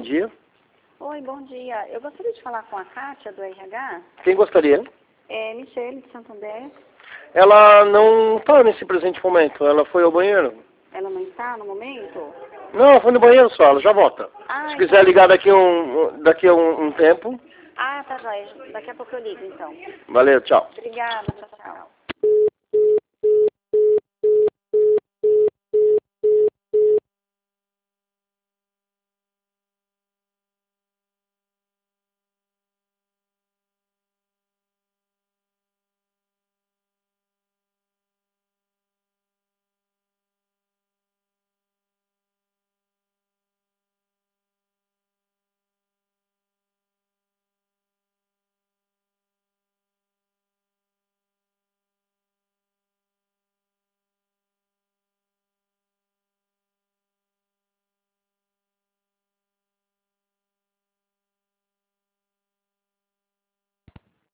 dia. Oi, bom dia. Eu gostaria de falar com a Kátia, do RH. Quem gostaria? É Michele, de Santander. Ela não está nesse presente momento. Ela foi ao banheiro. Ela não está no momento? Não, foi no banheiro só. Ela já volta. Ah, Se então... quiser ligar daqui a um tempo. Ah, tá jóia. Daqui a pouco eu ligo, então. Valeu, tchau. Obrigada, tchau, tchau.